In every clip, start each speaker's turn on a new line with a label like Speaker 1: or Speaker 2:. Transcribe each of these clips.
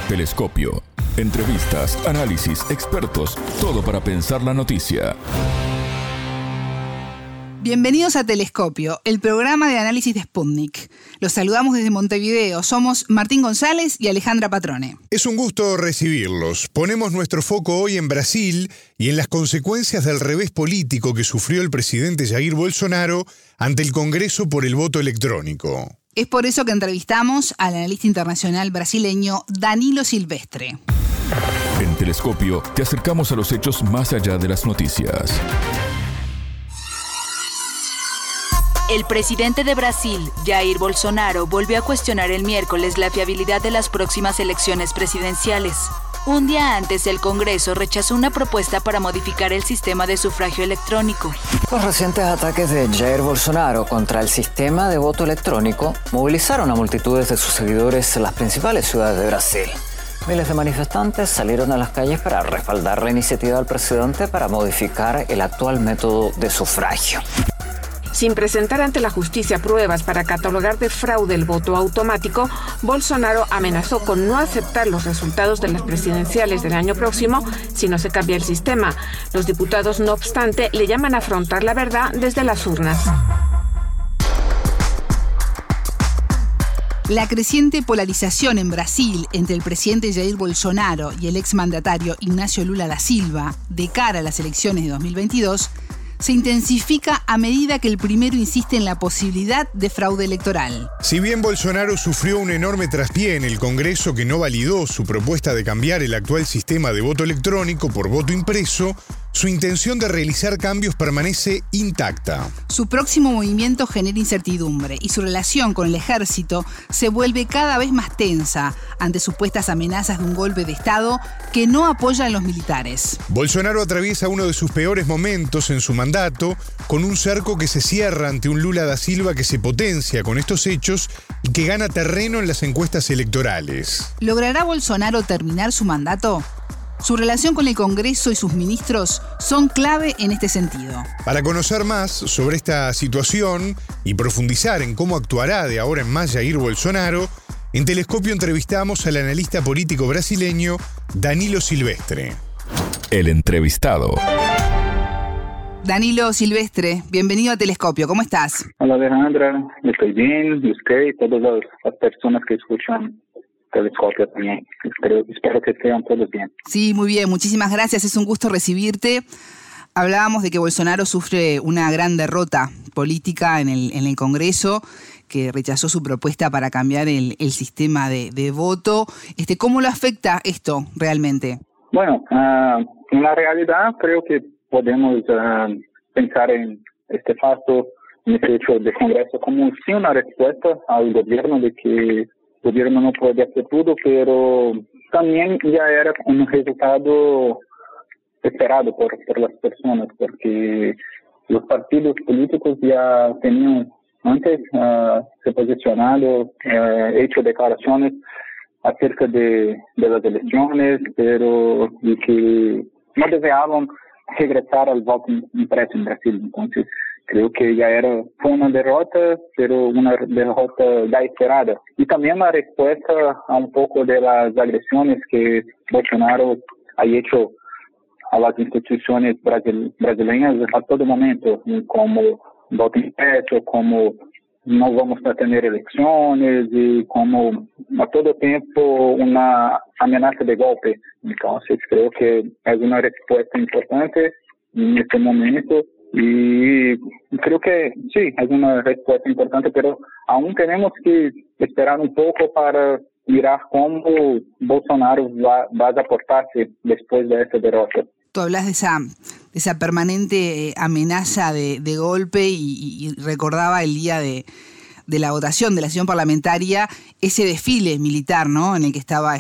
Speaker 1: Telescopio. Entrevistas, análisis, expertos, todo para pensar la noticia.
Speaker 2: Bienvenidos a Telescopio, el programa de análisis de Sputnik. Los saludamos desde Montevideo. Somos Martín González y Alejandra Patrone.
Speaker 3: Es un gusto recibirlos. Ponemos nuestro foco hoy en Brasil y en las consecuencias del revés político que sufrió el presidente Jair Bolsonaro ante el Congreso por el voto electrónico.
Speaker 2: Es por eso que entrevistamos al analista internacional brasileño Danilo Silvestre.
Speaker 1: En Telescopio te acercamos a los hechos más allá de las noticias.
Speaker 4: El presidente de Brasil, Jair Bolsonaro, volvió a cuestionar el miércoles la fiabilidad de las próximas elecciones presidenciales. Un día antes, el Congreso rechazó una propuesta para modificar el sistema de sufragio electrónico.
Speaker 5: Los recientes ataques de Jair Bolsonaro contra el sistema de voto electrónico movilizaron a multitudes de sus seguidores en las principales ciudades de Brasil. Miles de manifestantes salieron a las calles para respaldar la iniciativa del presidente para modificar el actual método de sufragio.
Speaker 6: Sin presentar ante la justicia pruebas para catalogar de fraude el voto automático, Bolsonaro amenazó con no aceptar los resultados de las presidenciales del año próximo si no se cambia el sistema. Los diputados, no obstante, le llaman a afrontar la verdad desde las urnas.
Speaker 2: La creciente polarización en Brasil entre el presidente Jair Bolsonaro y el exmandatario Ignacio Lula da Silva de cara a las elecciones de 2022 se intensifica a medida que el primero insiste en la posibilidad de fraude electoral.
Speaker 3: Si bien Bolsonaro sufrió un enorme traspié en el Congreso que no validó su propuesta de cambiar el actual sistema de voto electrónico por voto impreso, su intención de realizar cambios permanece intacta.
Speaker 2: Su próximo movimiento genera incertidumbre y su relación con el ejército se vuelve cada vez más tensa ante supuestas amenazas de un golpe de Estado que no apoya a los militares.
Speaker 3: Bolsonaro atraviesa uno de sus peores momentos en su mandato, con un cerco que se cierra ante un Lula da Silva que se potencia con estos hechos y que gana terreno en las encuestas electorales.
Speaker 2: ¿Logrará Bolsonaro terminar su mandato? Su relación con el Congreso y sus ministros son clave en este sentido.
Speaker 3: Para conocer más sobre esta situación y profundizar en cómo actuará de ahora en más Jair Bolsonaro, en Telescopio entrevistamos al analista político brasileño Danilo Silvestre.
Speaker 1: El entrevistado.
Speaker 2: Danilo Silvestre, bienvenido a Telescopio. ¿Cómo estás?
Speaker 7: Hola Alejandra, estoy bien. ¿Y usted y todas las personas que escuchan Telescopio también? Espero que estén todos bien.
Speaker 2: Sí, muy bien. Muchísimas gracias. Es un gusto recibirte. Hablábamos de que Bolsonaro sufre una gran derrota política en el Congreso, que rechazó su propuesta para cambiar el sistema de voto. ¿Cómo lo afecta esto realmente?
Speaker 7: Bueno, en la realidad creo que podemos pensar en este caso, en este hecho del Congreso, como sí una respuesta al gobierno de que el gobierno no puede hacer todo, pero también ya era un resultado esperado por las personas, porque los partidos políticos ya tenían antes se posicionado, hecho declaraciones acerca de las elecciones, pero de que no deseaban regresar al voto impreso en Brasil. Entonces, creo que fue una derrota, pero una derrota ya esperada. Y también la respuesta a un poco de las agresiones que Bolsonaro ha hecho a las instituciones brasileñas a todo momento, como voto impreso, como no vamos a tener elecciones y como a todo tiempo una amenaza de golpe. Entonces creo que es una respuesta importante en este momento y creo que sí, es una respuesta importante, pero aún tenemos que esperar un poco para mirar cómo Bolsonaro va a aportarse después de esta derrota.
Speaker 2: Tú hablas de esa permanente amenaza de golpe y recordaba el día de la votación de la sesión parlamentaria, ese desfile militar, ¿no?, en el que estaba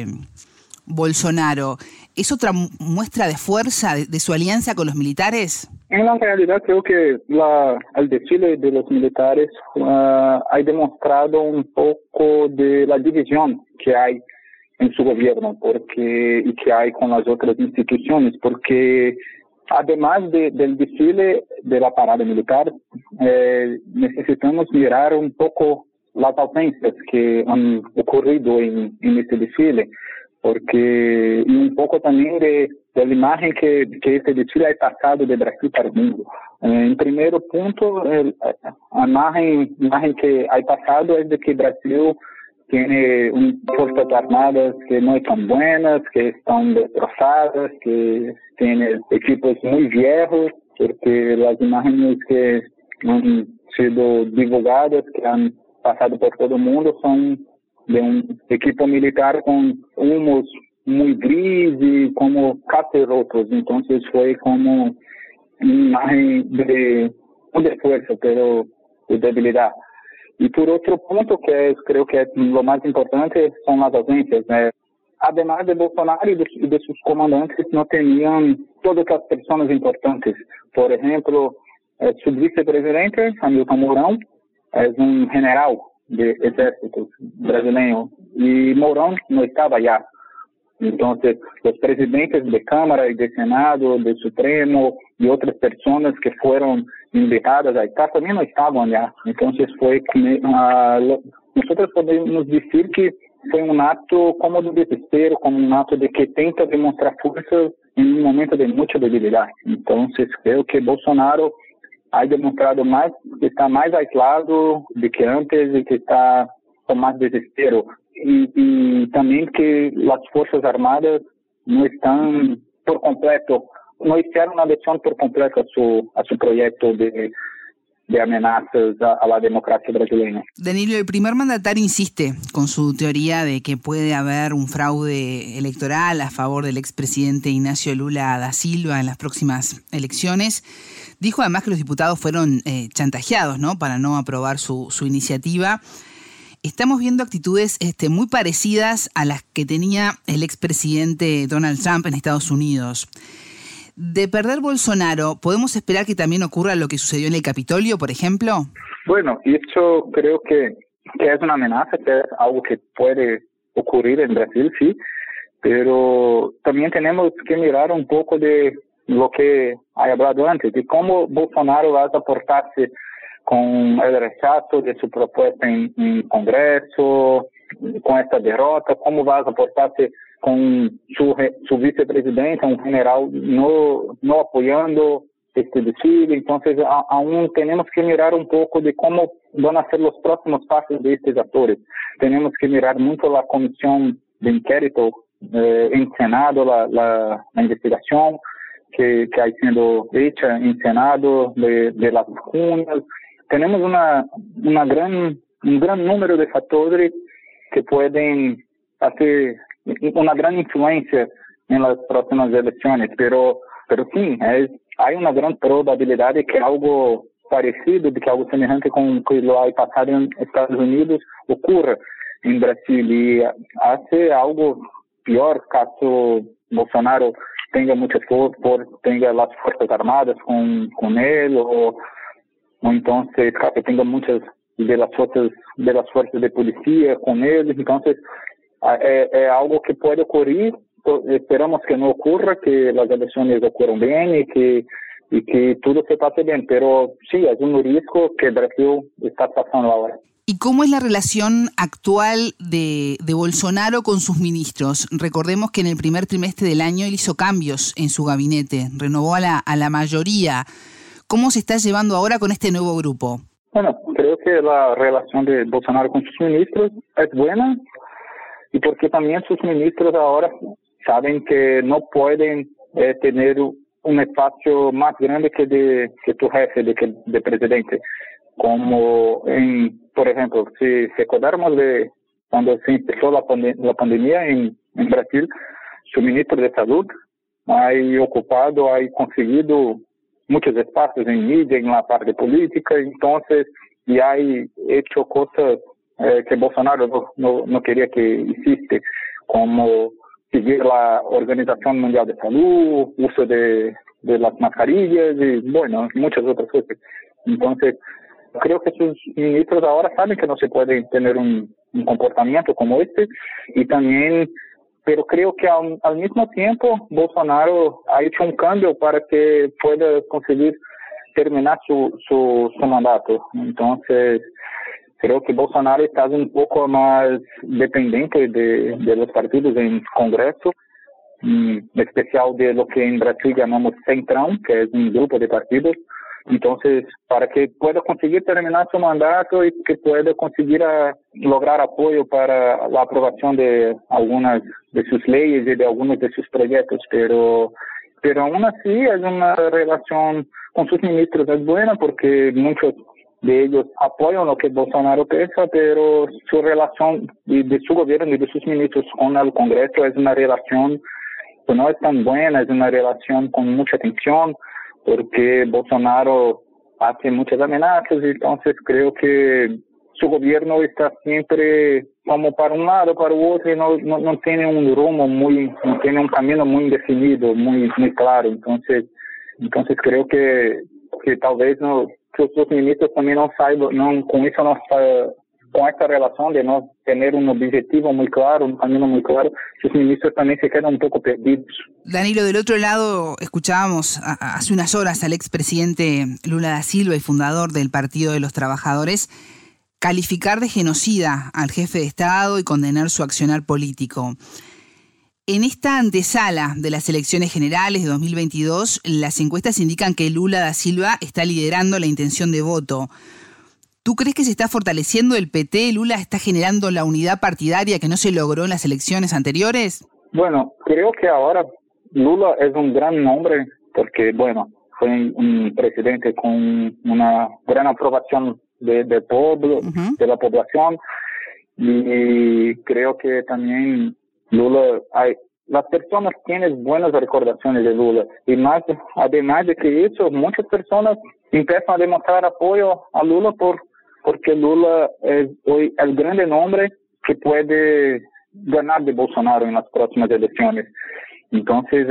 Speaker 2: Bolsonaro. ¿Es otra muestra de fuerza de su alianza con los militares?
Speaker 7: En la realidad creo que el desfile de los militares ha demostrado un poco de la división que hay en su gobierno y que hay con las otras instituciones, porque además del desfile de la parada militar, necesitamos mirar un poco las ausencias que han ocurrido en este desfile, porque y un poco también de la imagen que este desfile ha pasado de Brasil para el mundo. En primer punto, la imagen que ha pasado es de que Brasil tiene fuerzas armadas que no están buenas, que están destrozadas, que tiene equipos muy viejos, porque las imágenes que han sido divulgadas, que han pasado por todo el mundo, son de un equipo militar con humos muy gris y como casi rotos. Entonces fue como una imagen no de fuerza, pero de debilidad. Y por otro punto, creo que es lo más importante, son las ausencias. Además de Bolsonaro y de sus comandantes, no tenían todas las personas importantes. Por ejemplo, su vicepresidente, Hamilton Mourão, es un general de ejército brasileño, y Mourão no estaba allá. Entonces, los presidentes de Cámara y de Senado, de Supremo y otras personas que fueron invitadas a estar también no estaban allá. Entonces, nosotros podemos decir que fue un acto como de desespero, como un acto de que tenta demostrar fuerza en un momento de mucha debilidad. Entonces, creo que Bolsonaro ha demostrado más, que está más aislado de que antes y que está con más desespero. Y también que las Fuerzas Armadas no están por completo, no hicieron una adhesión por completo a su proyecto de amenazas a la democracia brasileña.
Speaker 2: Danilo, el primer mandatario insiste con su teoría de que puede haber un fraude electoral a favor del expresidente Ignacio Lula da Silva en las próximas elecciones. Dijo además que los diputados fueron chantajeados, ¿no?, para no aprobar su iniciativa. Estamos viendo actitudes muy parecidas a las que tenía el expresidente Donald Trump en Estados Unidos. De perder Bolsonaro, ¿podemos esperar que también ocurra lo que sucedió en el Capitolio, por ejemplo?
Speaker 7: Bueno, eso creo que es una amenaza, que es algo que puede ocurrir en Brasil, sí, pero también tenemos que mirar un poco de lo que he hablado antes, de cómo Bolsonaro va a aportarse con el rechazo de su propuesta en Congreso, con esta derrota, cómo va a aportarse con su vicepresidente, un general no apoyando este desfile. Entonces, aún tenemos que mirar un poco de cómo van a ser los próximos pasos de estos actores. Tenemos que mirar mucho la comisión de inquérito en Senado, la investigación que ha sido hecha en Senado de las vacunas. Tenemos un gran número de factores que pueden hacer una gran influencia en las próximas elecciones, pero sí, hay una gran probabilidad de que algo parecido, de que algo semejante con que lo ha pasado en Estados Unidos ocurra en Brasil, y hace algo peor caso Bolsonaro tenga tenga las Fuerzas Armadas con él, o entonces caso tenga muchas de las fuerzas de policía con él. Entonces es algo que puede ocurrir. Esperamos que no ocurra, que las elecciones ocurran bien y que todo se pase bien, pero sí, es un riesgo que Brasil está pasando ahora.
Speaker 2: ¿Y cómo es la relación actual de Bolsonaro con sus ministros? Recordemos que en el primer trimestre del año él hizo cambios en su gabinete, renovó a la mayoría. ¿Cómo se está llevando ahora con este nuevo grupo?
Speaker 7: Bueno, creo que la relación de Bolsonaro con sus ministros es buena, y porque también sus ministros ahora saben que no pueden tener un espacio más grande que tu jefe, de presidente. Como por ejemplo, si recordamos de cuando se empezó la pandemia en Brasil, su ministro de Salud ha conseguido muchos espacios en media, en la parte política, entonces, y ha hecho cosas que Bolsonaro no quería que hiciese, como seguir la Organización Mundial de Salud, uso de las mascarillas y, bueno, muchas otras cosas. Entonces, creo que sus ministros ahora saben que no se puede tener un comportamiento como este, y también, pero creo que al mismo tiempo Bolsonaro ha hecho un cambio para que pueda conseguir terminar su mandato. Entonces, Creo que Bolsonaro está un poco más dependiente de los partidos en Congreso, en especial de lo que en Brasil llamamos Centrão, que es un grupo de partidos. Entonces, para que pueda conseguir terminar su mandato y que pueda conseguir lograr apoyo para la aprobación de algunas de sus leyes y de algunos de sus proyectos, pero aún así es una relación con sus ministros es buena porque muchos de ellos apoyan lo que Bolsonaro piensa, pero su relación de su gobierno y de sus ministros con el Congreso es una relación que no es tan buena, es una relación con mucha tensión, porque Bolsonaro hace muchas amenazas, entonces creo que su gobierno está siempre como para un lado, para el otro, y no tiene un rumbo no tiene un camino muy definido, muy claro. Entonces creo que tal vez que los ministros también no saiban, con esta relación de no tener un objetivo muy claro, un camino muy claro, los ministros también se quedan un poco perdidos.
Speaker 2: Danilo, del otro lado escuchábamos hace unas horas al expresidente Lula da Silva y fundador del Partido de los Trabajadores calificar de genocida al jefe de Estado y condenar su accionar político. En esta antesala de las elecciones generales de 2022, las encuestas indican que Lula da Silva está liderando la intención de voto. ¿Tú crees que se está fortaleciendo el PT? ¿Lula está generando la unidad partidaria que no se logró en las elecciones anteriores?
Speaker 7: Bueno, creo que ahora Lula es un gran nombre porque, fue un presidente con una gran aprobación del pueblo, de la población, y creo que también Lula, las personas tienen buenas recordaciones de Lula, y además de que eso, muchas personas empiezan a demostrar apoyo a Lula porque Lula es hoy el grande nombre que puede ganar de Bolsonaro en las próximas elecciones. Entonces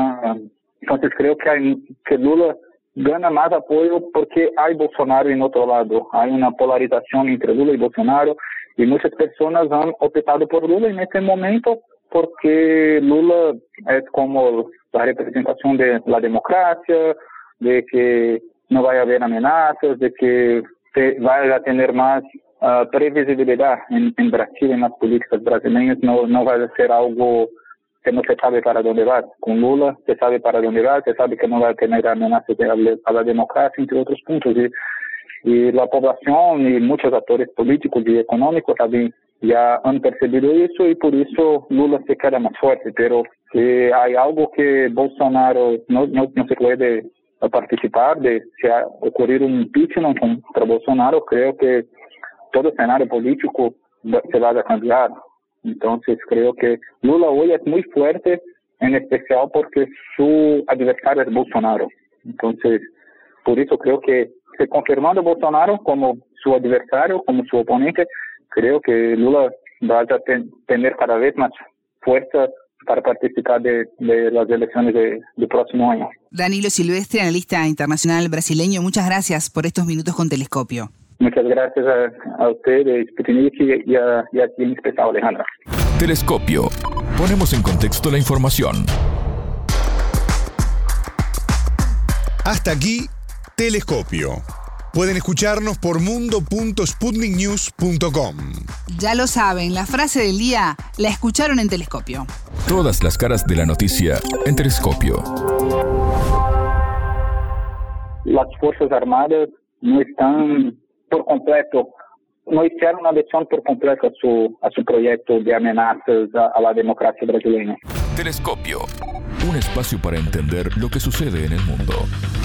Speaker 7: creo que Lula gana más apoyo porque hay Bolsonaro en otro lado. Hay una polarización entre Lula y Bolsonaro y muchas personas han optado por Lula en este momento porque Lula es como la representación de la democracia, de que no vaya a haber amenazas, de que vaya a tener más previsibilidad en Brasil, en las políticas brasileñas, no va a ser algo que no se sabe para dónde va. Con Lula se sabe para dónde va, se sabe que no va a tener amenazas a la democracia, entre otros puntos. Y la población y muchos actores políticos y económicos también ya han percibido eso y por eso Lula se queda más fuerte. Pero que hay algo que Bolsonaro no se puede participar de si ocurrir un impeachment contra Bolsonaro, creo que todo escenario político se va a cambiar. Entonces creo que Lula hoy es muy fuerte, en especial porque su adversario es Bolsonaro. Entonces, por eso creo que se confirmando Bolsonaro como su adversario, como su oponente, creo que Lula va a tener cada vez más fuerza para participar de las elecciones del próximo año.
Speaker 2: Danilo Silvestre, analista internacional brasileño, muchas gracias por estos minutos con Telescopio.
Speaker 7: Muchas gracias a usted, Sputnik, y a ti en especial, Alejandra.
Speaker 1: Telescopio. Ponemos en contexto la información.
Speaker 3: Hasta aquí, Telescopio. Pueden escucharnos por mundo.sputniknews.com.
Speaker 2: Ya lo saben, la frase del día la escucharon en Telescopio.
Speaker 1: Todas las caras de la noticia en Telescopio.
Speaker 7: Las Fuerzas Armadas no están por completo, no hicieron una adhesión por completo a su proyecto de amenazas a la democracia brasileña.
Speaker 1: Telescopio. Un espacio para entender lo que sucede en el mundo.